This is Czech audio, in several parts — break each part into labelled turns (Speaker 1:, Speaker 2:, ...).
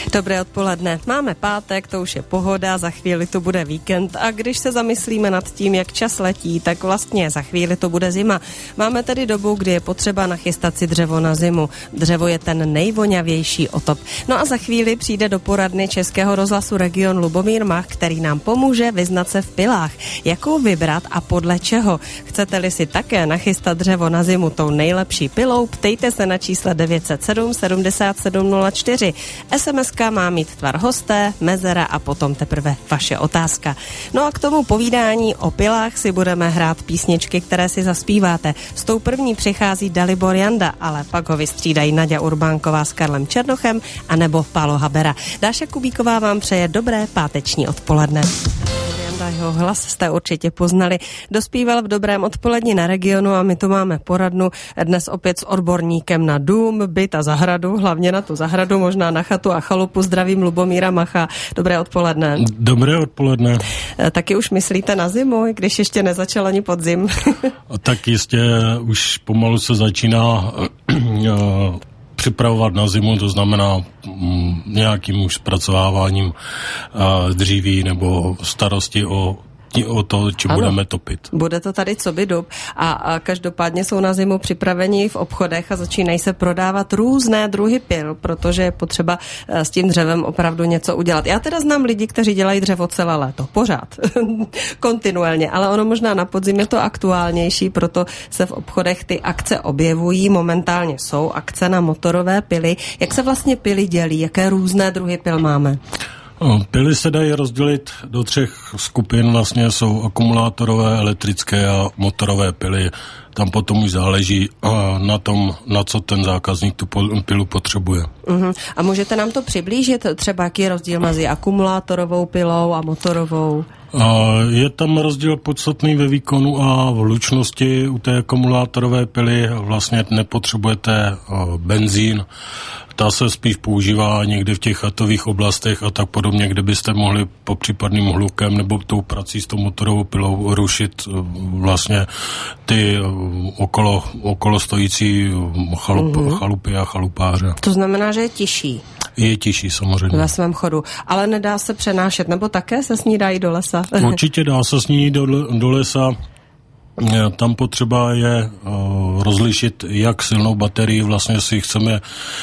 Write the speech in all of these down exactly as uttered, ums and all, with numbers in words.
Speaker 1: Dobré odpoledne. Máme pátek, to už je pohoda, za chvíli to bude víkend a když se zamyslíme nad tím, jak čas letí, tak vlastně za chvíli to bude zima. Máme tedy dobu, kdy je potřeba nachystat si dřevo na zimu. Dřevo je ten nejvoňavější otop. No a za chvíli přijde do poradny Českého rozhlasu Region Lubomír Mach, který nám pomůže vyznat se v pilách. Jakou vybrat a podle čeho? Chcete-li si také nachystat dřevo na zimu tou nejlepší pilou, ptejte se na čísle devět set sedm sedmdesát sedm nula čtyři. es em eska má mít tvar hosté, mezera a potom teprve vaše otázka. No a k tomu povídání o pilách si budeme hrát písničky, které si zaspíváte. S tou první přichází Dalibor Janda, ale pak ho vystřídají Naďa Urbánková s Karlem Černochem anebo Pálo Habera. Dáša Kubíková vám přeje dobré páteční odpoledne. Jeho hlas jste určitě poznali. Dospíval v dobrém odpoledni na Regionu a my tu máme poradnu dnes opět s odborníkem na dům, byt a zahradu, hlavně na tu zahradu, možná na chatu a chalupu. Zdravím Lubomíra Macha. Dobré odpoledne.
Speaker 2: Dobré odpoledne.
Speaker 1: Taky už myslíte na zimu, když ještě nezačal ani podzim?
Speaker 2: Tak jistě už pomalu se začíná připravovat na zimu, to znamená mm, nějakým už zpracováváním uh, dříví nebo starosti o, o to, či ano, budeme topit.
Speaker 1: Bude to tady co by dub a, a každopádně jsou na zimu připraveni v obchodech a začínají se prodávat různé druhy pil, protože je potřeba uh, s tím dřevem opravdu něco udělat. Já teda znám lidi, kteří dělají dřevo celé léto, pořád, kontinuálně, ale ono možná na podzim je to aktuálnější, proto se v obchodech ty akce objevují, momentálně jsou akce na motorové pily. Jak se vlastně pily dělí? Jaké různé druhy pil máme?
Speaker 2: Pily se dají rozdělit do třech skupin, vlastně jsou akumulátorové, elektrické a motorové pily. Tam potom už záleží na tom, na co ten zákazník tu pilu potřebuje.
Speaker 1: Uh-huh. A můžete nám to přiblížit? Třeba jaký je rozdíl mezi akumulátorovou pilou a motorovou?
Speaker 2: Je tam rozdíl podstatný ve výkonu a v hlučnosti. U té akumulátorové pily vlastně nepotřebujete benzín. Ta se spíš používá někde v těch chatových oblastech a tak podobně, kde byste mohli po případným hlukem nebo tou prací s tou motorovou pilou rušit vlastně ty okolo, okolo stojící chalup, mm-hmm. chalupy a chalupáře.
Speaker 1: To znamená, že je tižší.
Speaker 2: Je tižší samozřejmě.
Speaker 1: Ve svém chodu. Ale nedá se přenášet, nebo také se s ní dají do lesa?
Speaker 2: Určitě dá se s ní do, do lesa. Tam potřeba je uh, rozlišit, jak silnou baterii vlastně si chceme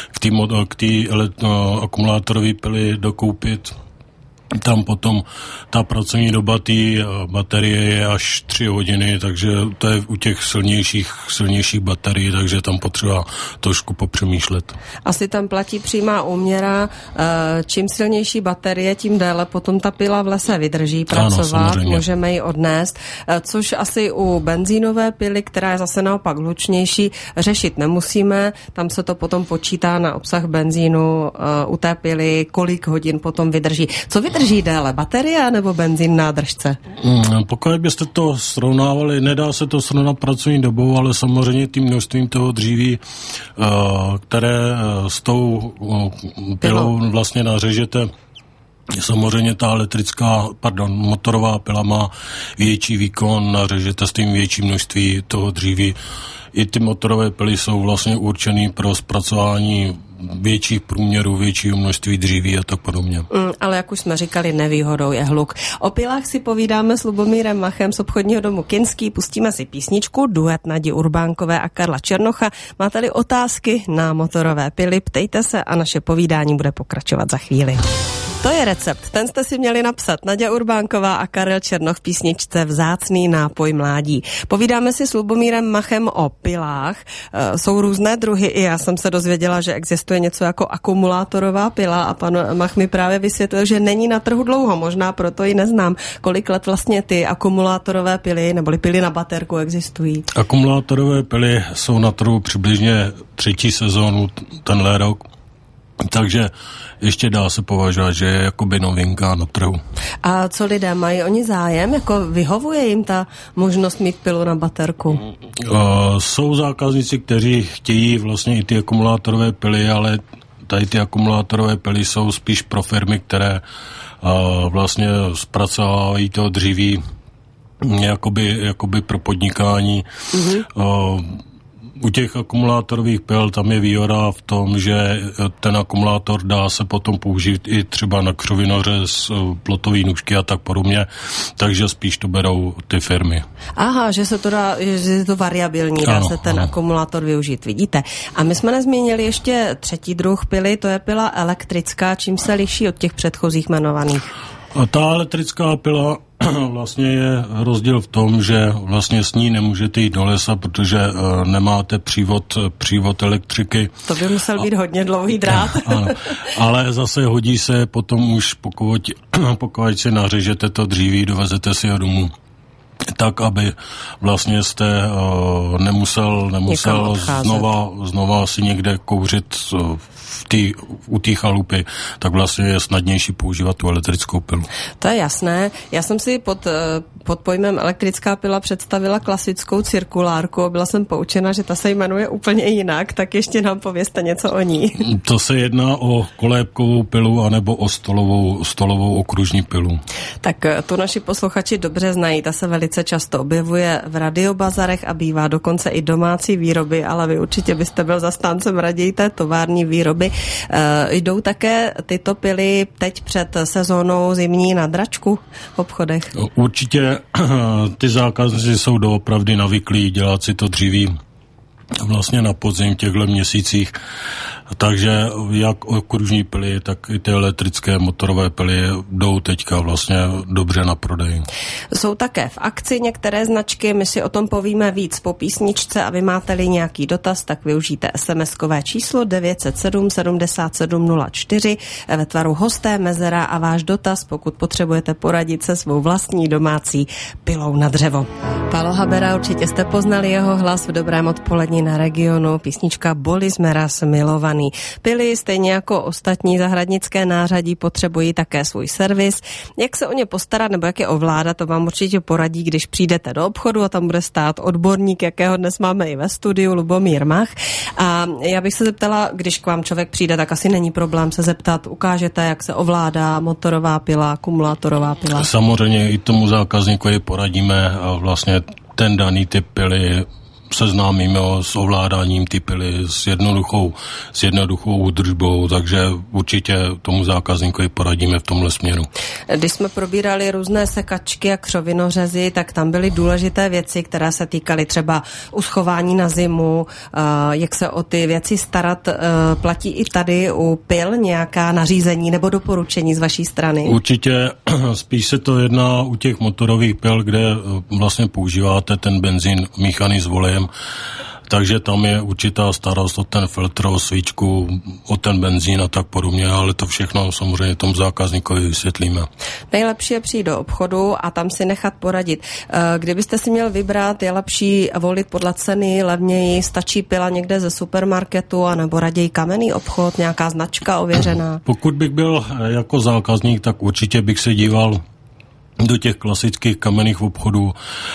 Speaker 2: k té uh, akumulátorové pily dokoupit. Tam potom ta pracovní doba té baterie je až tři hodiny, takže to je u těch silnějších, silnějších baterií, takže tam potřeba trošku popřemýšlet.
Speaker 1: Asi tam platí přímá úměra, čím silnější baterie, tím déle potom ta pila v lese vydrží pracovat, ano, můžeme ji odnést, což asi u benzínové pily, která je zase naopak hlučnější, řešit nemusíme, tam se to potom počítá na obsah benzínu u té pily, kolik hodin potom vydrží. Co vydrží Drží déle, baterie nebo benzín na držce?
Speaker 2: Hmm, pokud byste to srovnávali, nedá se to srovnat pracovní dobou, ale samozřejmě tím množstvím toho dříví, které s tou pilou vlastně nařežete. Samozřejmě ta elektrická, pardon, motorová pila má větší výkon, nařežete s tím větší množství toho dříví. I ty motorové pily jsou vlastně určený pro zpracování větších průměrů, většího množství dříví a tak podobně.
Speaker 1: Mm, ale jak už jsme říkali, nevýhodou je hluk. O pilách si povídáme s Lubomírem Machem z obchodního domu Kinský. Pustíme si písničku, duet Nadi Urbánkové a Karla Černocha. Máte-li otázky na motorové pily, ptejte se a naše povídání bude pokračovat za chvíli. To je recept, ten jste si měli napsat. Naďa Urbánková a Karel Černoch v písničce Vzácný nápoj mládí. Povídáme si s Lubomírem Machem o pilách. E, jsou různé druhy, i já jsem se dozvěděla, že existuje něco jako akumulátorová pila a pan Mach mi právě vysvětlil, že není na trhu dlouho, možná proto ji neznám. Kolik let vlastně ty akumulátorové pily neboli pily na baterku existují?
Speaker 2: Akumulátorové pily jsou na trhu přibližně třetí sezónu tenhle rok. Takže ještě dá se považovat, že je jakoby novinka na trhu.
Speaker 1: A co lidé mají oni zájem? Jako vyhovuje jim ta možnost mít pilu na baterku?
Speaker 2: Uh, jsou zákazníci, kteří chtějí vlastně i ty akumulátorové pily, ale tady ty akumulátorové pily jsou spíš pro firmy, které uh, vlastně zpracovávají to dříví jakoby, jakoby pro podnikání. Mm-hmm. Uh, u těch akumulátorových pil tam je výhoda v tom, že ten akumulátor dá se potom použít i třeba na křovinořez, plotový nůžky a tak podobně, takže spíš to berou ty firmy.
Speaker 1: Aha, že se to dá, že je to variabilní, dá ano, se ten ano. akumulátor využít, vidíte. A my jsme nezmínili ještě třetí druh pily, to je pila elektrická, čím se liší od těch předchozích jmenovaných?
Speaker 2: A ta elektrická pila vlastně je rozdíl v tom, že vlastně s ní nemůžete jít do lesa, protože uh, nemáte přívod, přívod elektriky.
Speaker 1: To by musel být a, hodně dlouhý drát.
Speaker 2: Ano, ale zase hodí se potom už, pokud, pokud si nařežete to dříví, dovezete si ho domů, tak, aby vlastně jste uh, nemusel, nemusel znova, znova si někde kouřit uh, v tý, u té chalupy, tak vlastně je snadnější používat tu elektrickou pilu.
Speaker 1: To je jasné. Já jsem si pod, pod pojmem elektrická pila představila klasickou cirkulárku. Byla jsem poučena, že ta se jmenuje úplně jinak, tak ještě nám povězte něco o ní.
Speaker 2: To se jedná o kolébkovou pilu anebo o stolovou, stolovou okružní pilu.
Speaker 1: Tak tu naši posluchači dobře znají. Ta se velice často objevuje v radiobazarech a bývá dokonce i domácí výroby, ale vy určitě byste byl zastáncem raději té tovární výroby. E, jdou také tyto pily teď před sezónou zimní na dračku v obchodech?
Speaker 2: Určitě ty zákazníci jsou doopravdy navyklí dělat si to dříví vlastně na podzim v těchto měsících. Takže jak okružní pily, tak i ty elektrické motorové pily jdou teďka vlastně dobře na prodej.
Speaker 1: Jsou také v akci některé značky, my si o tom povíme víc po písničce a vy máte-li nějaký dotaz, tak využijte es em eskové číslo devět set sedm sedmdesát sedm nula čtyři ve tvaru hosté Mezera a váš dotaz, pokud potřebujete poradit se svou vlastní domácí pilou na dřevo. Pálo Habera, určitě jste poznali jeho hlas v Dobrém odpolední na Regionu, písnička Bolis Meras milovaný. Pily, stejně jako ostatní zahradnické nářadí, potřebují také svůj servis. Jak se o ně postarat nebo jak je ovládat, to vám určitě poradí, když přijdete do obchodu a tam bude stát odborník, jakého dnes máme i ve studiu, Lubomír Mach. A já bych se zeptala, když k vám člověk přijde, tak asi není problém se zeptat, ukážete, jak se ovládá motorová pila, akumulátorová pila.
Speaker 2: Samozřejmě i tomu zákazníkovi poradíme a vlastně ten daný typ pily seznámíme s ovládáním ty pily, s jednoduchou, s jednoduchou údržbou, takže určitě tomu zákazníkovi poradíme v tomhle směru.
Speaker 1: Když jsme probírali různé sekačky a křovinořezy, tak tam byly důležité věci, které se týkaly třeba uschování na zimu, jak se o ty věci starat. Platí i tady u pil nějaká nařízení nebo doporučení z vaší strany?
Speaker 2: Určitě spíš se to jedná u těch motorových pil, kde vlastně používáte ten benzín míchaný s volejem, takže tam je určitá starost o ten filtr, o svíčku, o ten benzín a tak podobně, ale to všechno samozřejmě tomu zákazníkovi vysvětlíme.
Speaker 1: Nejlepší je přijít do obchodu a tam si nechat poradit. Kdybyste si měl vybrat, je lepší volit podle ceny, levněji, stačí pila někde ze supermarketu, anebo raději kamenný obchod, nějaká značka ověřená?
Speaker 2: Pokud bych byl jako zákazník, tak určitě bych se díval do těch klasických kamenných obchodů.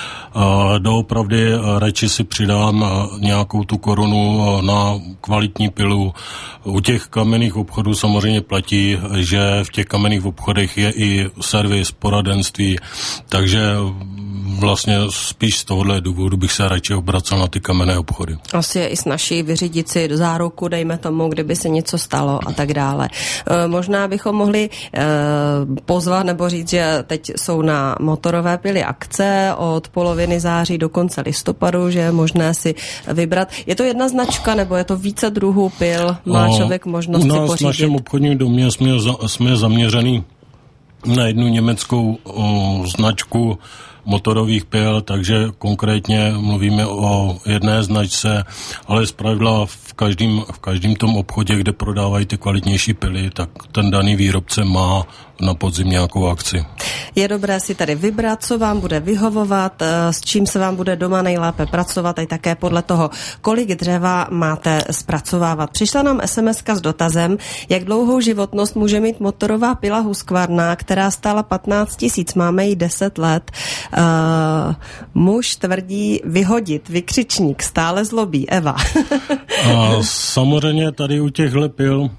Speaker 2: Doopravdy radši si přidám nějakou tu korunu na kvalitní pilu. U těch kamenných obchodů samozřejmě platí, že v těch kamenných obchodech je i servis, poradenství, takže vlastně spíš z tohohle důvodu bych se radši obracel na ty kamenné obchody.
Speaker 1: Asi je i snaží vyřídit si záruku, dejme tomu, kdyby se něco stalo a tak dále. E, možná bychom mohli e, pozvat nebo říct, že teď jsou na motorové pily akce od poloviny září do konce listopadu, že je možné si vybrat. Je to jedna značka nebo je to více druhů pil? Má no, člověk možnost si pořídit?
Speaker 2: V našem obchodním domě jsme, za, jsme zaměřený na jednu německou o, značku motorových pil, takže konkrétně mluvíme o jedné značce, ale zpravidla v každém, v každém tom obchodě, kde prodávají ty kvalitnější pily, tak ten daný výrobce má na podzim nějakou akci.
Speaker 1: Je dobré si tady vybrat, co vám bude vyhovovat, s čím se vám bude doma nejlépe pracovat, a také podle toho, kolik dřeva máte zpracovávat. Přišla nám es em eska s dotazem, jak dlouhou životnost může mít motorová pila Husqvarna, která stála patnáct tisíc, máme jí deset let. Uh, muž tvrdí vyhodit, vykřičník, stále zlobí. Eva.
Speaker 2: A samozřejmě tady u těchhle pil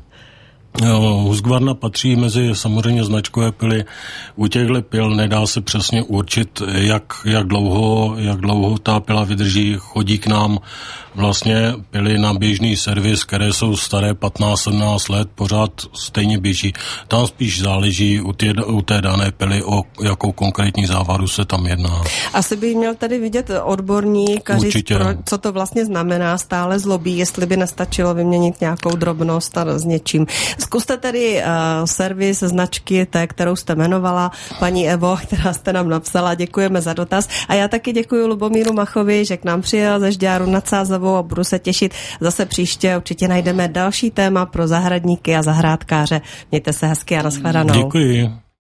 Speaker 2: Husqvarna patří mezi samozřejmě značkové pily. U těchto pil nedá se přesně určit, jak, jak, dlouho, jak dlouho ta pila vydrží. Chodí k nám vlastně pily na běžný servis, které jsou staré patnáct sedmnáct let, pořád stejně běží. Tam spíš záleží u té, u té dané pily, o jakou konkrétní závadu se tam jedná.
Speaker 1: Asi by měl tady vidět odborník a říct, pro, co to vlastně znamená, stále zlobí, jestli by nestačilo vyměnit nějakou drobnost a s něčím. Zkuste tedy uh, servis značky té, kterou jste jmenovala, paní Evo, která jste nám napsala. Děkujeme za dotaz. A já taky děkuji Lubomíru Machovi, že k nám přijel ze Žďáru nad Sázavou a budu se těšit zase příště. Určitě najdeme další téma pro zahradníky a zahrádkáře. Mějte se hezky a nashledanou.
Speaker 2: Děkuji.